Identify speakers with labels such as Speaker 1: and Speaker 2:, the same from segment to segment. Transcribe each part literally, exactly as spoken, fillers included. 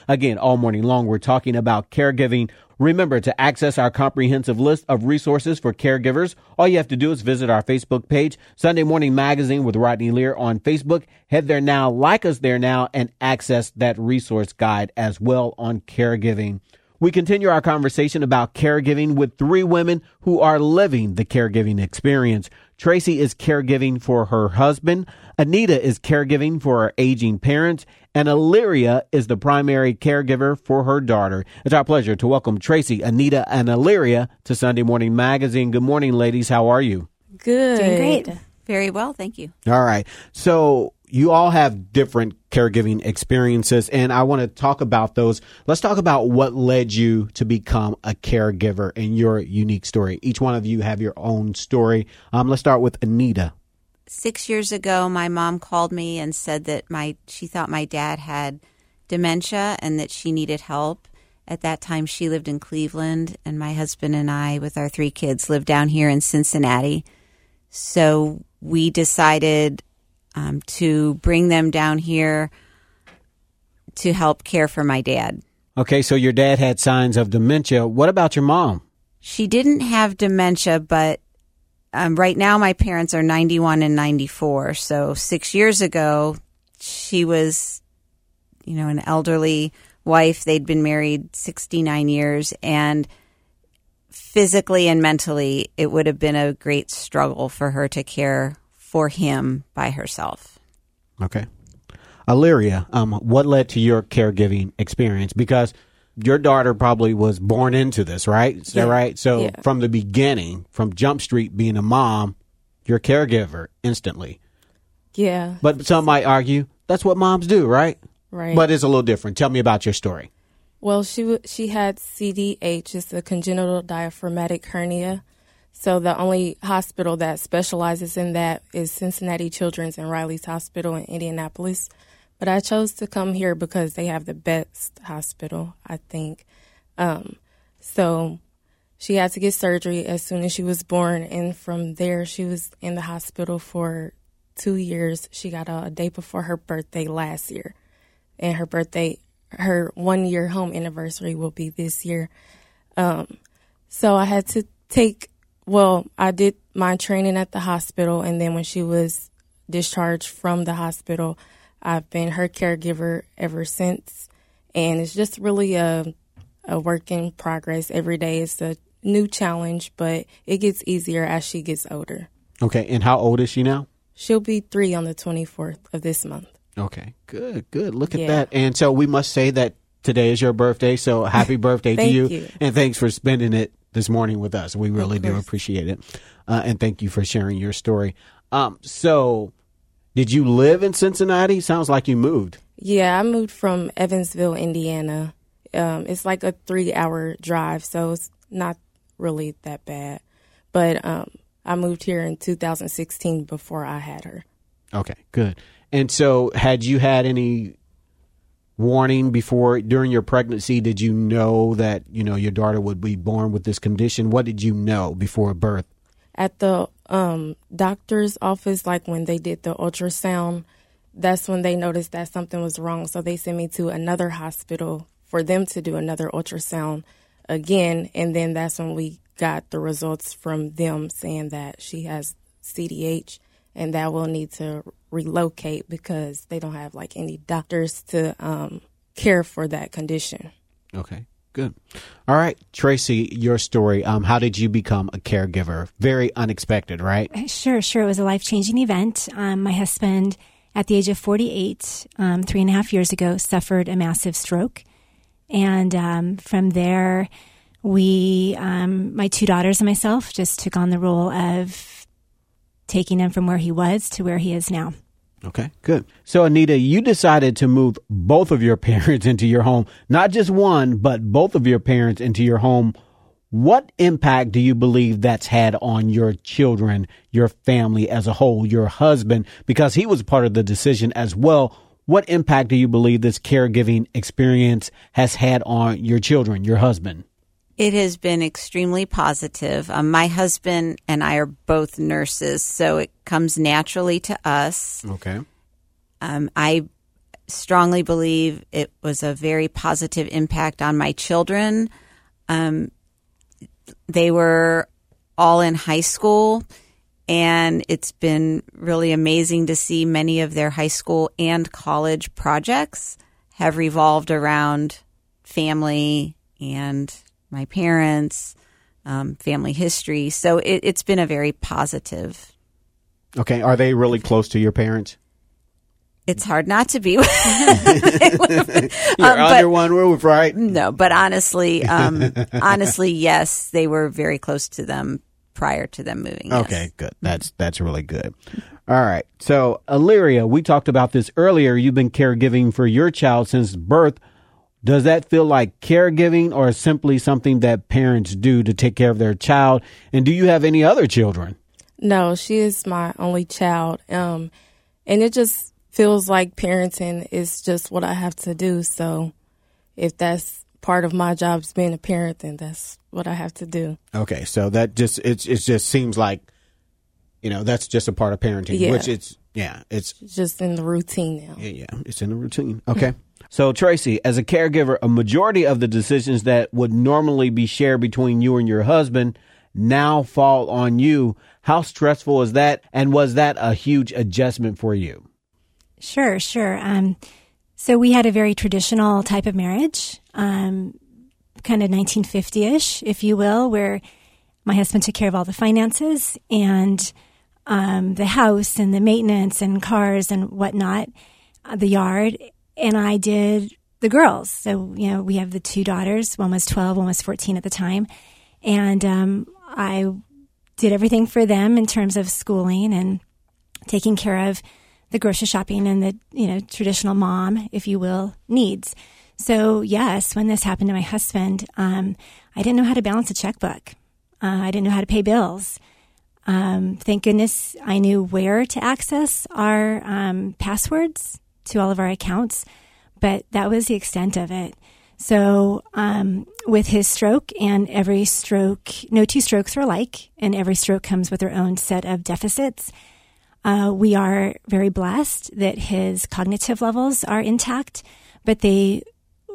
Speaker 1: Again, all morning long, we're talking about caregiving. Remember, to access our comprehensive list of resources for caregivers, all you have to do is visit our Facebook page, Sunday Morning Magazine with Rodney Lear on Facebook. Head there now, like us there now, and access that resource guide as well on caregiving. We continue our conversation about caregiving with three women who are living the caregiving experience. Tracy is caregiving for her husband. Anita is caregiving for her aging parents. And Illyria is the primary caregiver for her daughter. It's our pleasure to welcome Tracy, Anita, and Illyria to Sunday Morning Magazine. Good morning, ladies. How are you?
Speaker 2: Good.
Speaker 3: Doing great.
Speaker 2: Very well, thank you.
Speaker 1: All right. So you all have different caregiving experiences, and I want to talk about those. Let's talk about what led you to become a caregiver and your unique story. Each one of you have your own story. Um, let's start with Anita.
Speaker 2: Six years ago, my mom called me and said that my she thought my dad had dementia and that she needed help. At that time, she lived in Cleveland, and my husband and I, with our three kids, lived down here in Cincinnati. So we decided um, to bring them down here to help care for my dad.
Speaker 1: Okay, so your dad had signs of dementia. What about your mom?
Speaker 2: She didn't have dementia, but Um, right now, my parents are ninety-one and ninety-four. So six years ago, she was, you know, an elderly wife. They'd been married sixty-nine years. And physically and mentally, it would have been a great struggle for her to care for him by herself.
Speaker 1: Okay. Illyria, um, what led to your caregiving experience? Because your daughter probably was born into this, right? Is that
Speaker 3: yeah.
Speaker 1: right? So
Speaker 3: yeah.
Speaker 1: from the beginning, from Jump Street being a mom, you're a caregiver instantly.
Speaker 3: Yeah.
Speaker 1: But some might argue that's what moms do, right?
Speaker 3: Right.
Speaker 1: But it's a little different. Tell me about your story.
Speaker 3: Well, she w- she had C D H, it's a congenital diaphragmatic hernia. So the only hospital that specializes in that is Cincinnati Children's and Riley's Hospital in Indianapolis. But I chose to come here because they have the best hospital, I think. Um, so she had to get surgery as soon as she was born. And from there, she was in the hospital for two years. She got out a day before her birthday last year. And her birthday, her one-year home anniversary will be this year. Um, so I had to take, well, I did my training at the hospital. And then when she was discharged from the hospital, I've been her caregiver ever since, and it's just really a, a work in progress. Every day it's a new challenge, but it gets easier as she gets older.
Speaker 1: Okay, and how old is she now?
Speaker 3: She'll be three on the twenty-fourth of this month.
Speaker 1: Okay, good, good. Look at
Speaker 3: Yeah.
Speaker 1: that. And so we must say that today is your birthday, so happy birthday to
Speaker 3: Thank
Speaker 1: you.
Speaker 3: you.
Speaker 1: And thanks for spending it this morning with us. We really
Speaker 3: Of
Speaker 1: do
Speaker 3: course.
Speaker 1: appreciate it. Uh, and thank you for sharing your story. Um, so... Did you live in Cincinnati? Sounds like you moved.
Speaker 3: Yeah, I moved from Evansville, Indiana. Um, it's like a three-hour drive, so it's not really that bad. But um, I moved here in two thousand sixteen before I had her.
Speaker 1: Okay, good. And so had you had any warning before, during your pregnancy, did you know that, you know, your daughter would be born with this condition? What did you know before birth?
Speaker 3: At the um, doctor's office, like when they did the ultrasound, that's when they noticed that something was wrong. So they sent me to another hospital for them to do another ultrasound again. And then that's when we got the results from them saying that she has C D H and that we'll need to relocate because they don't have like any doctors to um, care for that condition.
Speaker 1: Okay. Good. All right, Tracy, your story. Um, how did you become a caregiver? Very unexpected, right?
Speaker 4: Sure, sure. It was a life-changing event. Um, my husband, at the age of forty-eight, um, three and a half years ago, suffered a massive stroke. And um, from there, we, um, my two daughters and myself, just took on the role of taking him from where he was to where he is now.
Speaker 1: Okay, good. So, Anita, you decided to move both of your parents into your home, not just one, but both of your parents into your home. What impact do you believe that's had on your children, your family as a whole, your husband, because he was part of the decision as well? What impact do you believe this caregiving experience has had on your children, your husband?
Speaker 2: It has been extremely positive. Um, my husband and I are both nurses, so it comes naturally to us.
Speaker 1: Okay.
Speaker 2: Um, I strongly believe it was a very positive impact on my children. Um, they were all in high school, and it's been really amazing to see many of their high school and college projects have revolved around family and my parents, um, family history. So it, it's been a very positive.
Speaker 1: Okay. Are they really close to your parents?
Speaker 2: It's hard not to be. You're
Speaker 1: um, under one roof, right?
Speaker 2: No, but honestly, um, honestly, yes, they were very close to them prior to them moving. Yes.
Speaker 1: Okay, good. That's that's really good. All right. So, Illyria, we talked about this earlier. You've been caregiving for your child since birth. Does that feel like caregiving or simply something that parents do to take care of their child? And do you have any other children?
Speaker 3: No, she is my only child. Um, and it just feels like parenting is just what I have to do. So if that's part of my job is being a parent, then that's what I have to do. Okay.
Speaker 1: So that just, it's, it just seems like, you know, that's just a part of parenting,
Speaker 3: yeah.
Speaker 1: which it's, yeah, it's
Speaker 3: It's just in the routine now.
Speaker 1: Yeah, yeah, it's in the routine. Okay. So Tracy, as a caregiver, a majority of the decisions that would normally be shared between you and your husband now fall on you. How stressful is that? And was that a huge adjustment for you?
Speaker 4: Sure, sure. Um, so we had a very traditional type of marriage, um, kind of nineteen fifty-ish, if you will, where my husband took care of all the finances and um, the house and the maintenance and cars and whatnot, uh, the yard, and I did the girls. So, you know, we have the two daughters. One was twelve, one was fourteen at the time. And um, I did everything for them in terms of schooling and taking care of the grocery shopping and the, you know, traditional mom, if you will, needs. So yes, when this happened to my husband, um, I didn't know how to balance a checkbook. Uh, I didn't know how to pay bills. Um, thank goodness I knew where to access our um, passwords to all of our accounts, but that was the extent of it. So um, with his stroke, and every stroke, no two strokes are alike, and every stroke comes with their own set of deficits. Uh, we are very blessed that his cognitive levels are intact, but they,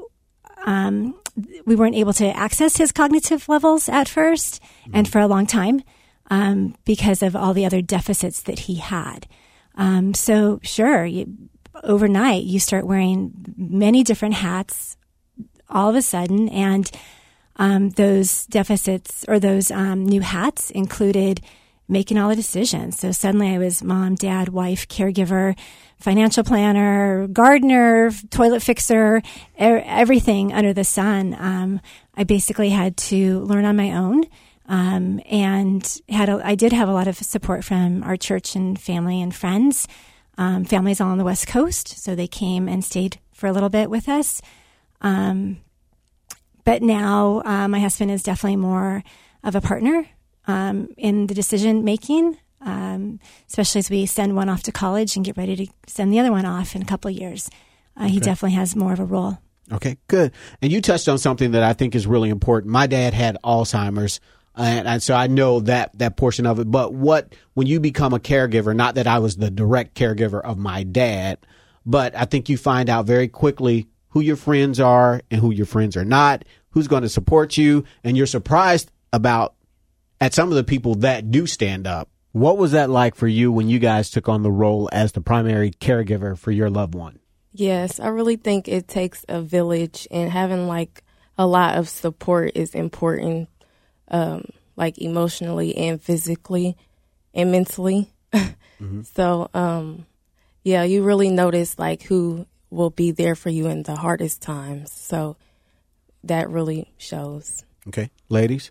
Speaker 4: um, we weren't able to access his cognitive levels at first and for a long time, um, because of all the other deficits that he had. Um, so sure, you, overnight you start wearing many different hats all of a sudden, and um, those deficits or those um, new hats included making all the decisions. So suddenly I was mom, dad, wife, caregiver, financial planner, gardener, toilet fixer, er- everything under the sun. Um, I basically had to learn on my own, um, and had a, I did have a lot of support from our church and family and friends. Um, families all on the West Coast, so they came and stayed for a little bit with us. Um, but now uh, my husband is definitely more of a partner Um, in the decision making, um, especially as we send one off to college and get ready to send the other one off in a couple of years. Uh, okay. He definitely has more of a role.
Speaker 1: Okay, good. And you touched on something that I think is really important. My dad had Alzheimer's, and, and so I know that that portion of it. But what, when you become a caregiver, not that I was the direct caregiver of my dad, but I think you find out very quickly who your friends are and who your friends are not, who's going to support you, and you're surprised about at some of the people that do stand up. What was that like for you when you guys took on the role as the primary caregiver for your loved one?
Speaker 3: Yes, I really think it takes a village, and having like a lot of support is important, um, like emotionally and physically and mentally. Mm-hmm. So, um, yeah, you really notice like who will be there for you in the hardest times. So that really shows.
Speaker 1: Okay. Ladies?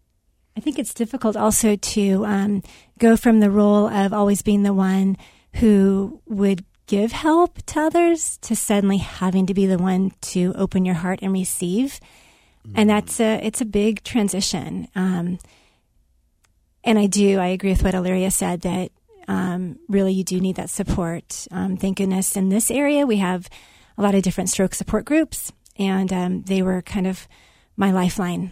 Speaker 4: I think it's difficult also to um, go from the role of always being the one who would give help to others to suddenly having to be the one to open your heart and receive. Mm-hmm. And that's a, it's a big transition. Um, and I do, I agree with what Illyria said, that um, really you do need that support. Um, thank goodness in this area we have a lot of different stroke support groups, and um, they were kind of my lifeline.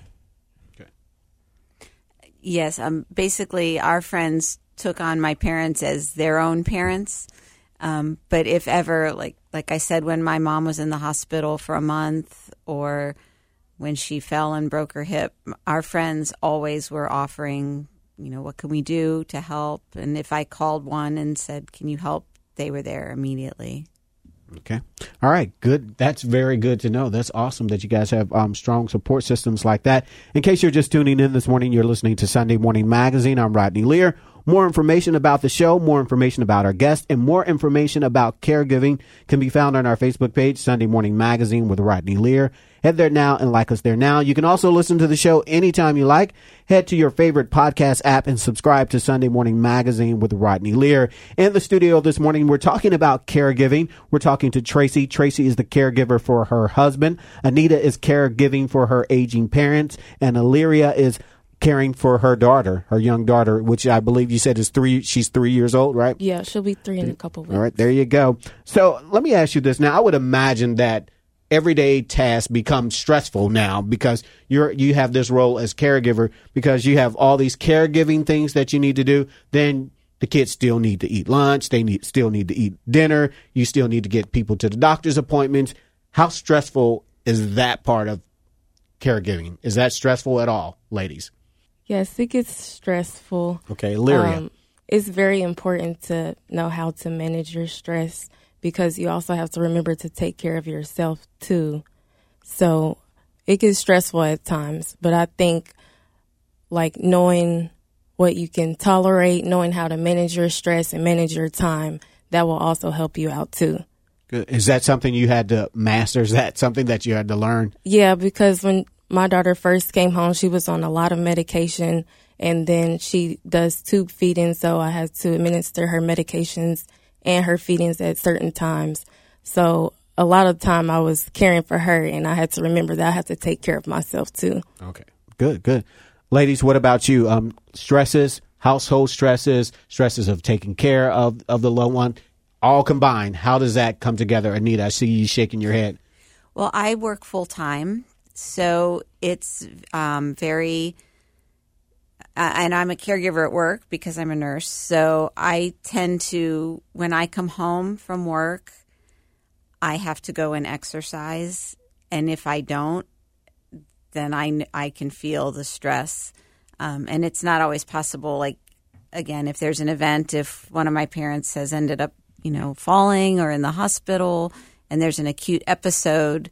Speaker 2: Yes, um, basically our friends took on my parents as their own parents. Um, but if ever, like like I said, when my mom was in the hospital for a month, or when she fell and broke her hip, our friends always were offering, you know, what can we do to help? And if I called one and said, can you help? They were there immediately.
Speaker 1: Okay. All right. Good. That's very good to know. That's awesome that you guys have um, strong support systems like that. In case you're just tuning in this morning, you're listening to Sunday Morning Magazine. I'm Rodney Lear. More information about the show, more information about our guests, and more information about caregiving can be found on our Facebook page, Sunday Morning Magazine with Rodney Lear. Head there now and like us there now. You can also listen to the show anytime you like. Head to your favorite podcast app and subscribe to Sunday Morning Magazine with Rodney Lear. In the studio this morning, we're talking about caregiving. We're talking to Tracy. Tracy is the caregiver for her husband. Anita is caregiving for her aging parents. And Illyria is caring for her daughter, her young daughter, which I believe you said is three. She's three years old, right?
Speaker 3: Yeah, she'll be three in a couple weeks.
Speaker 1: All right, there you go. So let me ask you this. Now, I would imagine that everyday tasks become stressful now because you're you have this role as caregiver, because you have all these caregiving things that you need to do. Then the kids still need to eat lunch. They need still need to eat dinner. You still need to get people to the doctor's appointments. How stressful is that part of caregiving? Is that stressful at all, ladies?
Speaker 3: Yes, it gets stressful.
Speaker 1: Okay, Illyria.
Speaker 3: Um, it's very important to know how to manage your stress, because you also have to remember to take care of yourself too. So it gets stressful at times, but I think like knowing what you can tolerate, knowing how to manage your stress and manage your time, that will also help you out too.
Speaker 1: Good. Is that something you had to master? Is that something that you had to learn?
Speaker 3: Yeah, because when my daughter first came home, she was on a lot of medication, and then she does tube feeding, so I had to administer her medications and her feedings at certain times. So a lot of the time I was caring for her, and I had to remember that I have to take care of myself too.
Speaker 1: Okay, good, good. Ladies, what about you? Um, stresses, household stresses, stresses of taking care of, of the loved one, all combined. How does that come together? Anita, I see you shaking your head.
Speaker 2: Well, I work full time, so it's um, very... Uh, and I'm a caregiver at work because I'm a nurse. So I tend to, when I come home from work, I have to go and exercise. And if I don't, then I, I can feel the stress. Um, and it's not always possible. Like, again, if there's an event, if one of my parents has ended up, you know, falling or in the hospital and there's an acute episode,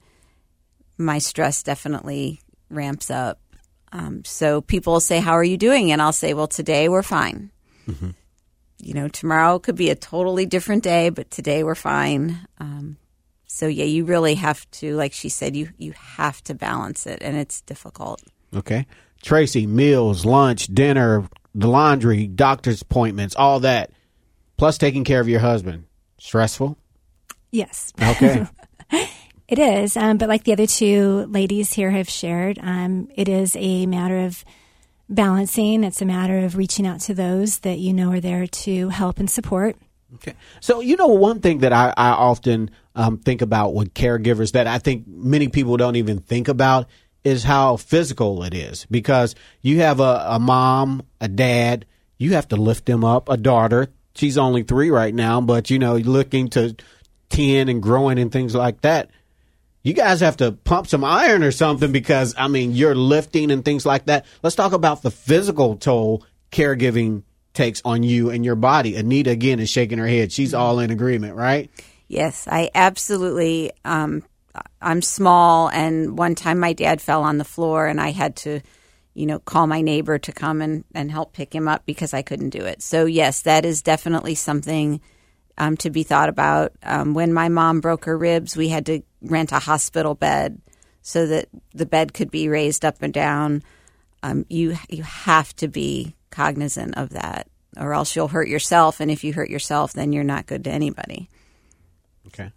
Speaker 2: my stress definitely ramps up. Um, so people will say, how are you doing? And I'll say, well, today we're fine. Mm-hmm. You know, tomorrow could be a totally different day, but today we're fine. Um, so, yeah, you really have to, like she said, you, you have to balance it, and it's difficult.
Speaker 1: Okay. Tracy, meals, lunch, dinner, the laundry, doctor's appointments, all that, plus taking care of your husband. Stressful?
Speaker 4: Yes.
Speaker 1: Okay.
Speaker 4: It is, um, but like the other two ladies here have shared, um, it is a matter of balancing. It's a matter of reaching out to those that you know are there to help and support.
Speaker 1: Okay. So, you know, one thing that I, I often um, think about with caregivers that I think many people don't even think about is how physical it is, because you have a, a mom, a dad, you have to lift them up, a daughter. She's only three right now, but, you know, looking to ten and growing and things like that. You guys have to pump some iron or something because, I mean, you're lifting and things like that. Let's talk about the physical toll caregiving takes on you and your body. Anita, again, is shaking her head. She's all in agreement, right?
Speaker 2: Yes, I absolutely. Um, I'm small, and one time my dad fell on the floor, and I had to, you know, call my neighbor to come and, and help pick him up because I couldn't do it. So, yes, that is definitely something um, to be thought about. Um, when my mom broke her ribs, we had to rent a hospital bed so that the bed could be raised up and down. Um, you you have to be cognizant of that, or else you'll hurt yourself. And if you hurt yourself, then you're not good to anybody.
Speaker 1: Okay.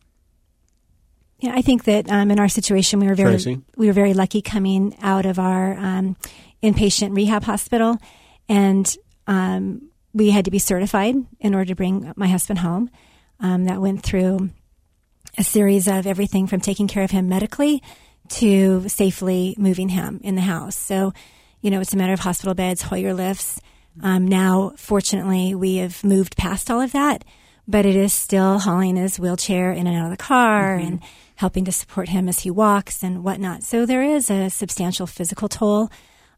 Speaker 4: Yeah, I think that um, in our situation, we were very
Speaker 1: Tracy?
Speaker 4: we were very lucky coming out of our um, inpatient rehab hospital, and um, we had to be certified in order to bring my husband home. Um, that went through a series of everything from taking care of him medically to safely moving him in the house. So, you know, it's a matter of hospital beds, Hoyer lifts. Um, now, fortunately, we have moved past all of that. but it is still hauling his wheelchair in and out of the car mm-hmm. and helping to support him as he walks and whatnot. So there is a substantial physical toll.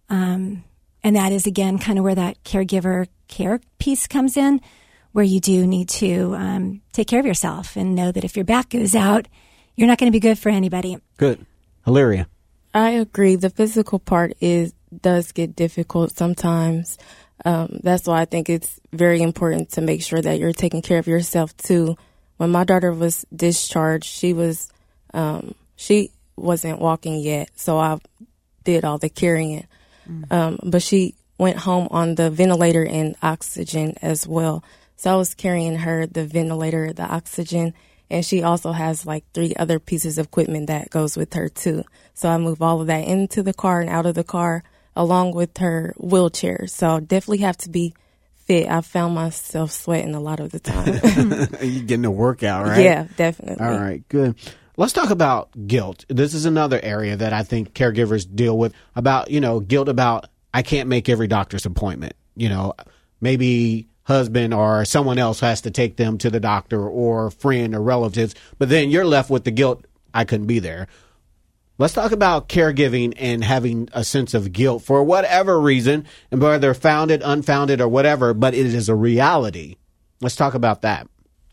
Speaker 4: Um, and that is, again, kind of where that caregiver care piece comes in, where you do need to um, take care of yourself and know that if your back goes out, you're not going to be good for anybody.
Speaker 1: Good. Hilaria.
Speaker 3: I agree. The physical part is does get difficult sometimes. Um, that's why I think it's very important to make sure that you're taking care of yourself too. When my daughter was discharged, she was um, she wasn't walking yet, so I did all the carrying. Mm. Um, but she went home on the ventilator and oxygen as well. So I was carrying her, the ventilator, the oxygen, and she also has like three other pieces of equipment that goes with her too. So I move all of that into the car and out of the car along with her wheelchair. So definitely have to be fit. I found myself sweating a lot of the time.
Speaker 1: You're getting a workout, right?
Speaker 3: Yeah, definitely.
Speaker 1: All right, good. Let's talk about guilt. This is another area that I think caregivers deal with, about, you know, guilt about, I can't make every doctor's appointment. You know, maybe husband or someone else has to take them to the doctor, or friend or relatives, but then you're left with the guilt, I couldn't be there. Let's talk about caregiving and having a sense of guilt for whatever reason, and whether founded, unfounded, or whatever, but it is a reality. Let's talk about that.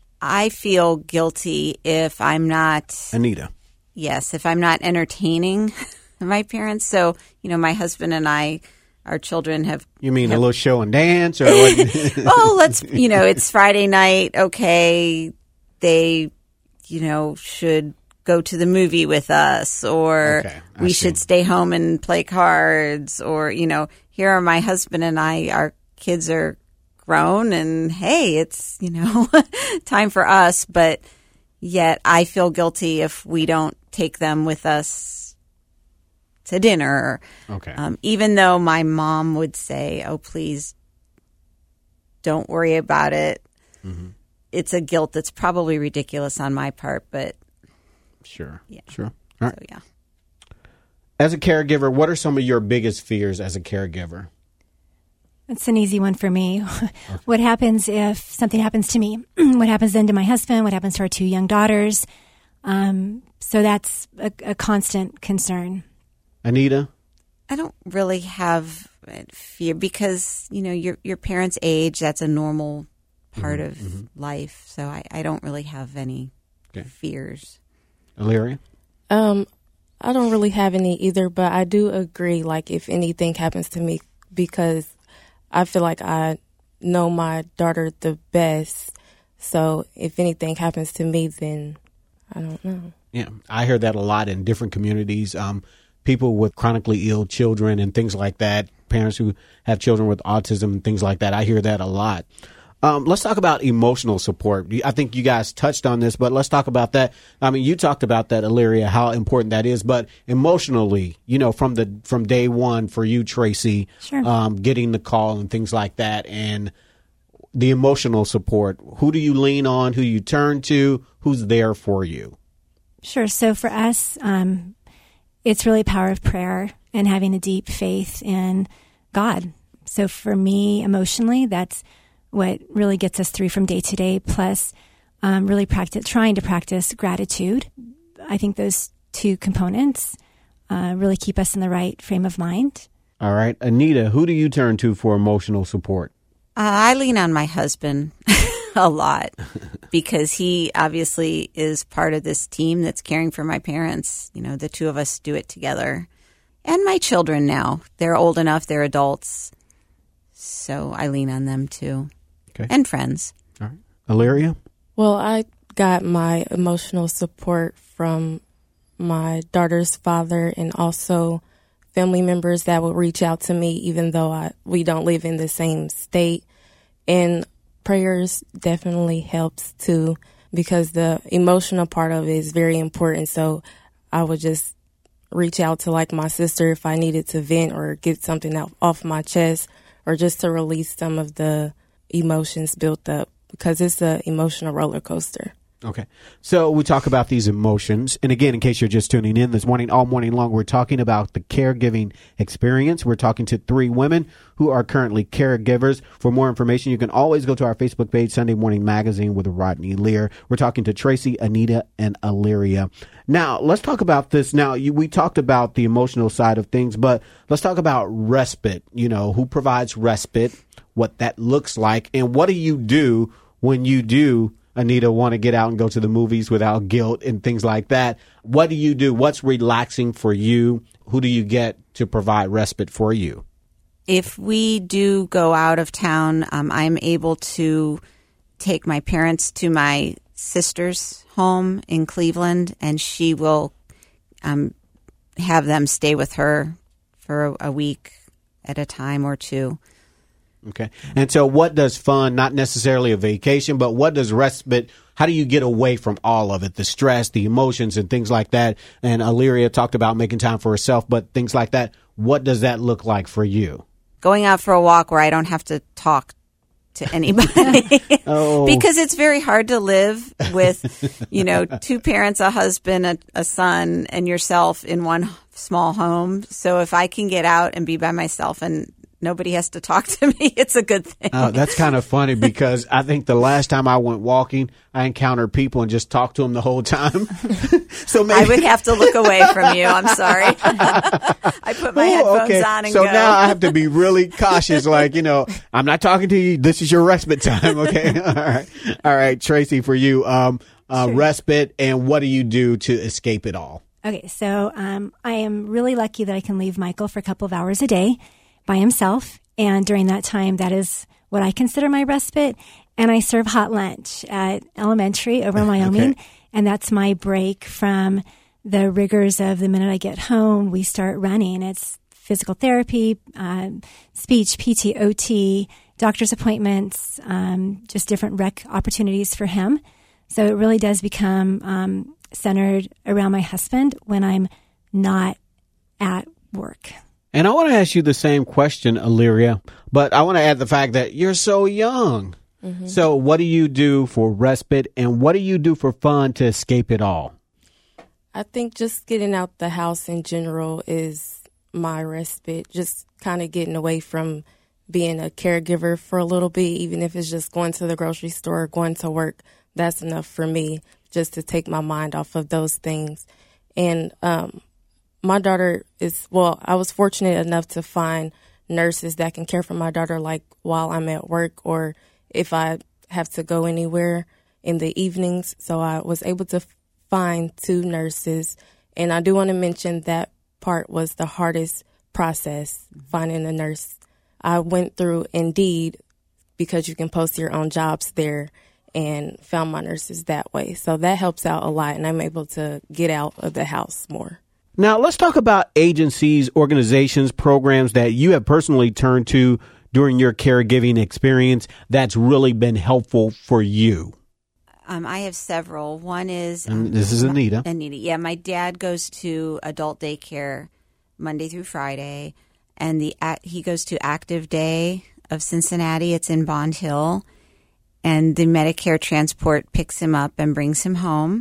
Speaker 2: I feel guilty if I'm not...
Speaker 1: Anita.
Speaker 2: Yes, if I'm not entertaining my parents. So, you know, my husband and I, our children have...
Speaker 1: You mean
Speaker 2: have,
Speaker 1: a little show and dance? Or what?
Speaker 2: Oh, let's, you know, it's Friday night. Okay, they, you know, should go to the movie with us, or
Speaker 1: okay,
Speaker 2: we
Speaker 1: see.
Speaker 2: should stay home and play cards, or, you know, here are my husband and I, our kids are grown, and hey, it's, you know, time for us. But yet I feel guilty if we don't take them with us to dinner.
Speaker 1: Okay.
Speaker 2: Um, even though my mom would say, oh, please don't worry about it. Mm-hmm. It's a guilt that's probably ridiculous on my part, but
Speaker 1: Sure.
Speaker 2: Yeah.
Speaker 1: Sure. All right.
Speaker 2: So, yeah.
Speaker 1: As a caregiver, what are some of your biggest fears as a caregiver?
Speaker 4: It's an easy one for me. Okay. What happens if something happens to me? What happens then to my husband? What happens to our two young daughters? Um, so that's a, a constant concern.
Speaker 1: Anita?
Speaker 2: I don't really have fear because, you know, your your parents' age, that's a normal part mm-hmm. of mm-hmm. life. So I, I don't really have any okay. fears.
Speaker 1: Hilaria?
Speaker 3: Um, I don't really have any either, but I do agree, like, if anything happens to me, because I feel like I know my daughter the best. So if anything happens to me, then I don't know.
Speaker 1: Yeah, I hear that a lot in different communities. Um, people with chronically ill children and things like that, parents who have children with autism and things like that. I hear that a lot. Um, let's talk about emotional support. I think you guys touched on this, but let's talk about that. I mean, you talked about that, Hilaria, how important that is. But emotionally, you know, from the from day one for you, Tracy,
Speaker 4: sure.
Speaker 1: um, getting the call and things like that, and the emotional support. Who do you lean on? Who you turn to? Who's there for you?
Speaker 4: Sure. So for us, um, it's really power of prayer and having a deep faith in God. So for me, emotionally, that's what really gets us through from day to day, plus um, really practice, trying to practice gratitude. I think those two components uh, really keep us in the right frame of mind.
Speaker 1: All right. Anita, who do you turn to for emotional support?
Speaker 2: Uh, I lean on my husband a lot because he obviously is part of this team that's caring for my parents. You know, the two of us do it together. And my children now, they're old enough, they're adults. So I lean on them too. Okay. And friends.
Speaker 1: All right. Hilaria?
Speaker 3: Well, I got my emotional support from my daughter's father and also family members that would reach out to me even though I, we don't live in the same state. And prayers definitely helps too because the emotional part of it is very important. So I would just reach out to like my sister if I needed to vent or get something out, off my chest, or just to release some of the emotions built up because it's an emotional roller coaster.
Speaker 1: Okay. So we talk about these emotions. And again, in case you're just tuning in this morning, all morning long, we're talking about the caregiving experience. We're talking to three women who are currently caregivers. For more information, you can always go to our Facebook page, Sunday Morning Magazine with Rodney Lear. We're talking to Tracy, Anita, and Illyria. Now, let's talk about this. Now, you, we talked about the emotional side of things, but let's talk about respite. You know, who provides respite, what that looks like, and what do you do when you do, Anita, want to get out and go to the movies without guilt and things like that? What do you do? What's relaxing for you? Who do you get to provide respite for you?
Speaker 2: If we do go out of town, um, I'm able to take my parents to my sister's home in Cleveland, and she will um, have them stay with her for a, a week at a time or two.
Speaker 1: Okay. And so what does fun, not necessarily a vacation, but what does respite, how do you get away from all of it, the stress, the emotions and things like that? And Illyria talked about making time for herself, but things like that, what does that look like for you?
Speaker 2: Going out for a walk where I don't have to talk to anybody.
Speaker 1: Oh.
Speaker 2: Because it's very hard to live with, you know, two parents, a husband, a, a son, and yourself in one small home. So if I can get out and be by myself and nobody has to talk to me, it's a good thing.
Speaker 1: Oh, that's kind of funny because I think the last time I went walking, I encountered people and just talked to them the whole time. So maybe
Speaker 2: I would have to look away from you. I'm sorry. I put my
Speaker 1: oh,
Speaker 2: headphones
Speaker 1: okay.
Speaker 2: on and
Speaker 1: so
Speaker 2: go.
Speaker 1: So now I have to be really cautious. Like, you know, I'm not talking to you. This is your respite time. Okay. All right. All right. Tracy, for you, um, uh,
Speaker 4: Sure.
Speaker 1: respite, and what do you do to escape it all?
Speaker 4: Okay, so um, I am really lucky that I can leave Michael for a couple of hours a day by himself. And during that time, that is what I consider my respite. And I serve hot lunch at elementary over in Wyoming.
Speaker 1: Okay.
Speaker 4: And that's my break from the rigors of the minute I get home, we start running. It's physical therapy, uh, speech, P T, O T, doctor's appointments, um, just different rec opportunities for him. So it really does become um, centered around my husband when I'm not at work.
Speaker 1: And I want to ask you the same question, Illyria, but I want to add the fact that you're so young. Mm-hmm. So what do you do for respite, and what do you do for fun to escape it all?
Speaker 3: I think just getting out the house in general is my respite, just kind of getting away from being a caregiver for a little bit, even if it's just going to the grocery store, going to work. That's enough for me just to take my mind off of those things. And um my daughter is, well, I was fortunate enough to find nurses that can care for my daughter, like while I'm at work or if I have to go anywhere in the evenings. So I was able to find two nurses. And I do want to mention that part was the hardest process, finding a nurse. I went through Indeed because you can post your own jobs there and found my nurses that way. So that helps out a lot, and I'm able to get out of the house more.
Speaker 1: Now, let's talk about agencies, organizations, programs that you have personally turned to during your caregiving experience that's really been helpful for you.
Speaker 2: Um, I have several. One is... Um,
Speaker 1: and this is Anita.
Speaker 2: Anita. Yeah, my dad goes to adult daycare Monday through Friday, and the he goes to Active Day of Cincinnati. It's in Bond Hill, and the Medicare transport picks him up and brings him home.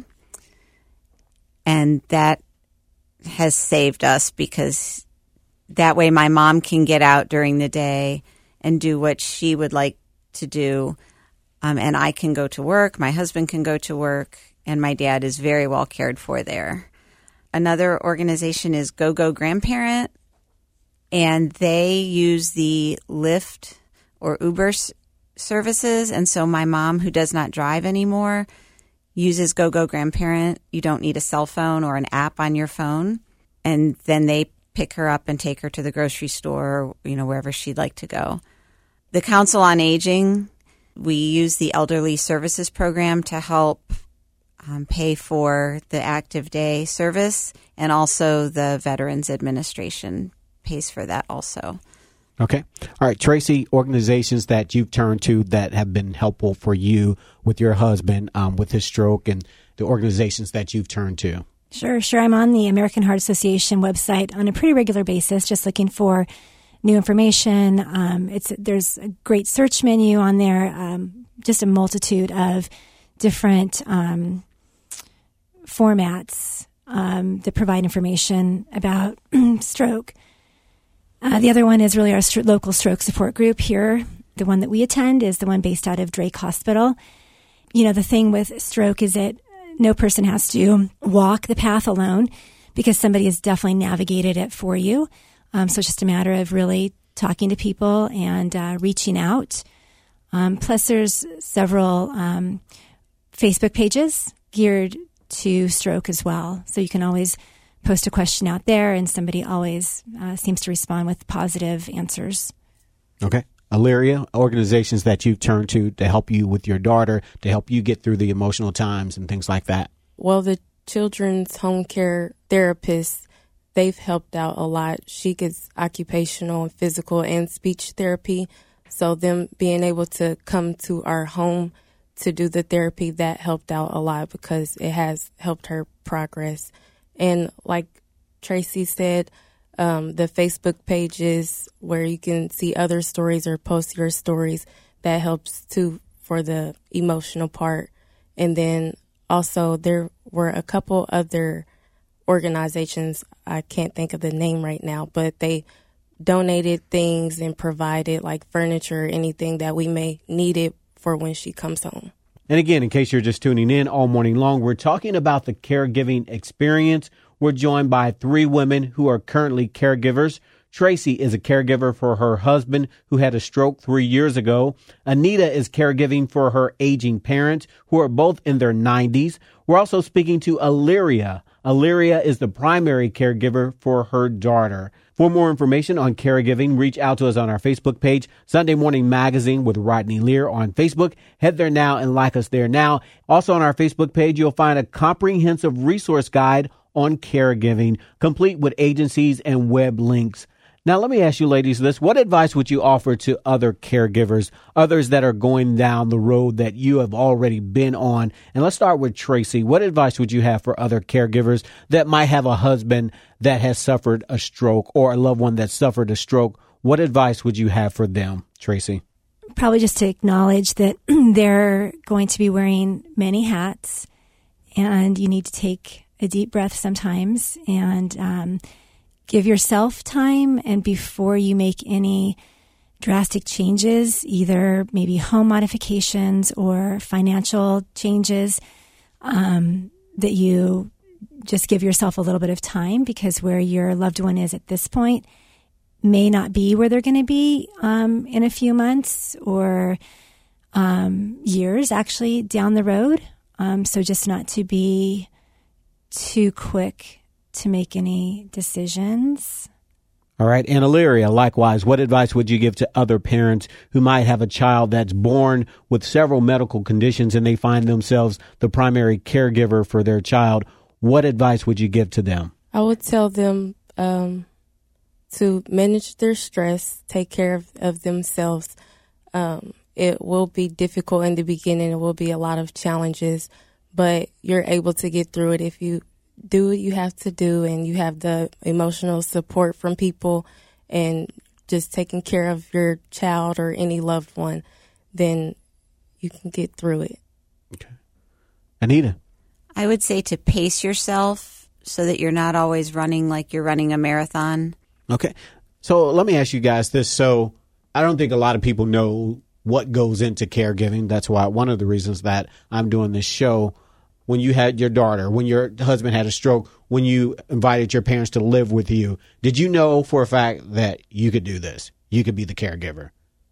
Speaker 2: And that has saved us because that way my mom can get out during the day and do what she would like to do. Um, and I can go to work, my husband can go to work, and my dad is very well cared for there. Another organization is Go Go Grandparent, and they use the Lyft or Uber s- services. And so my mom, who does not drive anymore, uses Go Go Grandparent. You don't need a cell phone or an app on your phone. And then they pick her up and take her to the grocery store, you know, wherever she'd like to go. The Council on Aging, we use the Elderly Services Program to help um, pay for the Active Day service, and also the Veterans Administration pays for that also.
Speaker 1: Okay. All right, Tracy, organizations that you've turned to that have been helpful for you with your husband um, with his stroke, and the organizations that you've turned to.
Speaker 4: Sure, sure. I'm on the American Heart Association website on a pretty regular basis, just looking for new information. Um, it's there's a great search menu on there, um, just a multitude of different um, formats um, that provide information about stroke. Uh, the other one is really our st- local stroke support group here. The one that we attend is the one based out of Drake Hospital. You know, the thing with stroke is that no person has to walk the path alone because somebody has definitely navigated it for you. Um, so it's just a matter of really talking to people and uh, reaching out. Um, plus, there's several um, Facebook pages geared to stroke as well. So you can always post a question out there, and somebody always uh, seems to respond with positive answers.
Speaker 1: Okay. Illyria, organizations that you've turned to to help you with your daughter, to help you get through the emotional times and things like that.
Speaker 3: Well, the children's home care therapists, they've helped out a lot. She gets occupational and physical and speech therapy. So them being able to come to our home to do the therapy, that helped out a lot because it has helped her progress. And like Tracy said, um, the Facebook pages where you can see other stories or post your stories, that helps too for the emotional part. And then also there were a couple other organizations, I can't think of the name right now, but they donated things and provided like furniture or anything that we may need it for when she comes home.
Speaker 1: And again, in case you're just tuning in all morning long, we're talking about the caregiving experience. We're joined by three women who are currently caregivers. Tracy is a caregiver for her husband who had a stroke three years ago. Anita is caregiving for her aging parents who are both in their nineties. We're also speaking to Illyria. Illyria is the primary caregiver for her daughter. For more information on caregiving, reach out to us on our Facebook page, Sunday Morning Magazine with Rodney Lear on Facebook. Head there now and like us there now. Also on our Facebook page, you'll find a comprehensive resource guide on caregiving, complete with agencies and web links. Now, let me ask you ladies this. What advice would you offer to other caregivers, others that are going down the road that you have already been on? And let's start with Tracy. What advice would you have for other caregivers that might have a husband that has suffered a stroke or a loved one that suffered a stroke? What advice would you have for them, Tracy?
Speaker 4: Probably just to acknowledge that they're going to be wearing many hats, and you need to take a deep breath sometimes and um give yourself time, and before you make any drastic changes, either maybe home modifications or financial changes, um, that you just give yourself a little bit of time, because where your loved one is at this point may not be where they're going to be um, in a few months or um, years actually down the road. Um, so just not to be too quick to make any decisions.
Speaker 1: All right. And Illyria, likewise, what advice would you give to other parents who might have a child that's born with several medical conditions and they find themselves the primary caregiver for their child? What advice would you give to them?
Speaker 3: I would tell them um, to manage their stress, take care of, of themselves. Um, it will be difficult in the beginning. It will be a lot of challenges, but you're able to get through it if you do what you have to do and you have the emotional support from people and just taking care of your child or any loved one, then you can get through it.
Speaker 1: Okay. Anita?
Speaker 2: I would say to pace yourself so that you're not always running like you're running a marathon.
Speaker 1: Okay. So let me ask you guys this. So I don't think a lot of people know what goes into caregiving. That's why one of the reasons that I'm doing this show. When you had your daughter, when your husband had a stroke, when you invited your parents to live with you, did you know for a fact that you could do this? You could be the caregiver?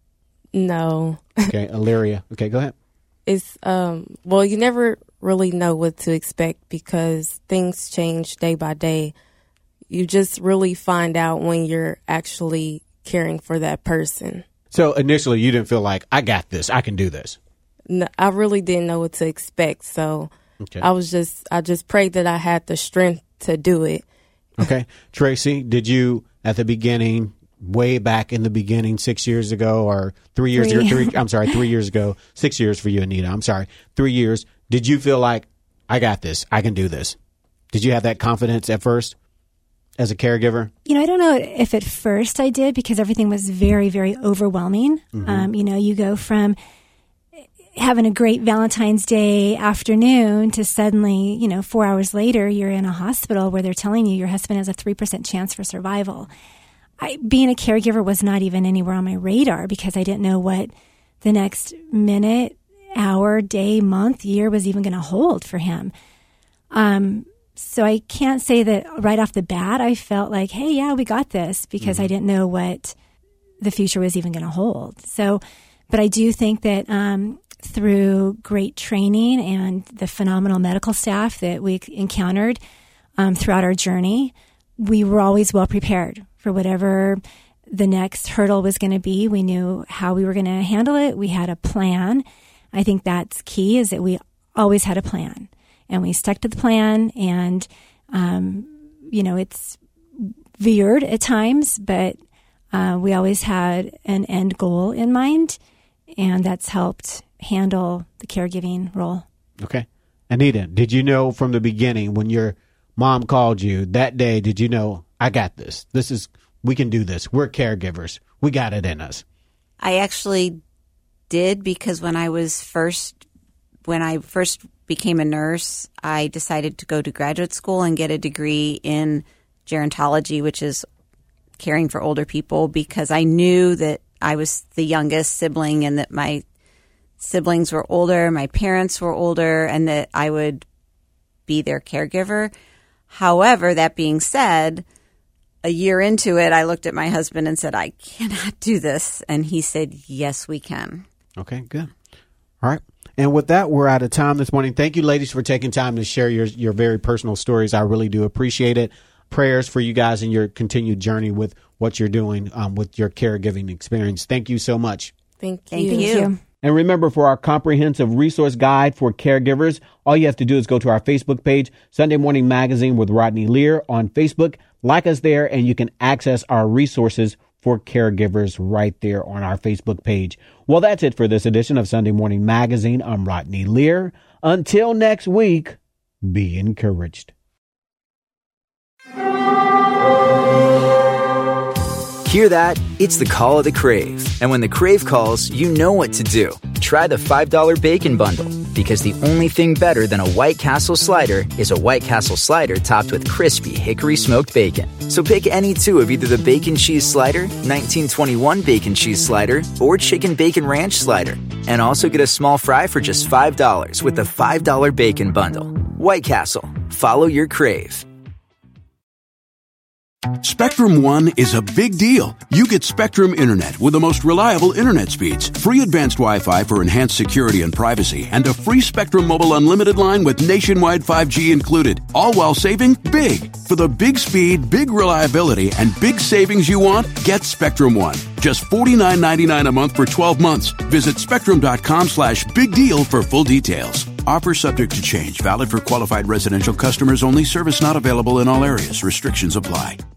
Speaker 3: No.
Speaker 1: Okay, Illyria. Okay, go ahead.
Speaker 3: It's, um, well, you never really know what to expect because things change day by day. You just really find out when you're actually caring for that person.
Speaker 1: So initially you didn't feel like, I got this, I can do this.
Speaker 3: No, I really didn't know what to expect, so... Okay. I was just, I just prayed that I had the strength to do it.
Speaker 1: Okay. Tracy, did you, at the beginning, way back in the beginning, six years ago or three years
Speaker 4: three.
Speaker 1: ago, three, I'm sorry, three years ago, six years for you, Anita, I'm sorry, three years, did you feel like, I got this, I can do this? Did you have that confidence at first as a caregiver?
Speaker 4: You know, I don't know if at first I did because everything was very, very overwhelming. Mm-hmm. Um, you know, you go from having a great Valentine's Day afternoon to suddenly, you know, four hours later, you're in a hospital where they're telling you your husband has a three percent chance for survival. I, being a caregiver was not even anywhere on my radar because I didn't know what the next minute, hour, day, month, year was even going to hold for him. Um, so I can't say that right off the bat I felt like, hey, yeah, we got this, because mm-hmm. I didn't know what the future was even going to hold. So, but I do think that um, through great training and the phenomenal medical staff that we encountered um, throughout our journey, we were always well prepared for whatever the next hurdle was going to be. We knew how we were going to handle it. We had a plan. I think that's key, is that we always had a plan, and we stuck to the plan. And, um, you know, it's veered at times, but uh, we always had an end goal in mind, and that's helped handle the caregiving role.
Speaker 1: Okay. Anita, did you know from the beginning when your mom called you that day, did you know, I got this? This is, we can do this. We're caregivers. We got it in us.
Speaker 2: I actually did, because when I was first, when I first became a nurse, I decided to go to graduate school and get a degree in gerontology, which is caring for older people, because I knew that I was the youngest sibling and that my siblings were older, my parents were older, and that I would be their caregiver. However, that being said, a year into it, I looked at my husband and said, I cannot do this. And he said, yes, we can.
Speaker 1: Okay, good. All right. And with that, we're out of time this morning. Thank you, ladies, for taking time to share your, your very personal stories. I really do appreciate it. Prayers for you guys and your continued journey with what you're doing um, with your caregiving experience. Thank you so much.
Speaker 3: Thank you.
Speaker 2: Thank you.
Speaker 4: Thank you.
Speaker 1: And remember, for our comprehensive resource guide for caregivers, all you have to do is go to our Facebook page, Sunday Morning Magazine with Rodney Lear on Facebook. Like us there, and you can access our resources for caregivers right there on our Facebook page. Well, that's it for this edition of Sunday Morning Magazine. I'm Rodney Lear. Until next week, be encouraged.
Speaker 5: Hear that? It's the call of the Crave. And when the Crave calls, you know what to do. Try the five dollar Bacon Bundle, because the only thing better than a White Castle slider is a White Castle slider topped with crispy hickory smoked bacon. So pick any two of either the Bacon Cheese Slider, nineteen twenty-one Bacon Cheese Slider, or Chicken Bacon Ranch Slider. And also get a small fry for just five dollars with the five dollar Bacon Bundle. White Castle. Follow your Crave.
Speaker 6: Spectrum One is a big deal. You get Spectrum Internet with the most reliable internet speeds, free advanced Wi-Fi for enhanced security and privacy, and a free Spectrum Mobile Unlimited line with nationwide five G included, all while saving big. For the big speed, big reliability, and big savings you want, get Spectrum One. Just forty-nine ninety-nine a month for twelve months. Visit spectrum.com slash big deal for full details. Offer subject to change. Valid for qualified residential customers only. Service not available in all areas. Restrictions apply.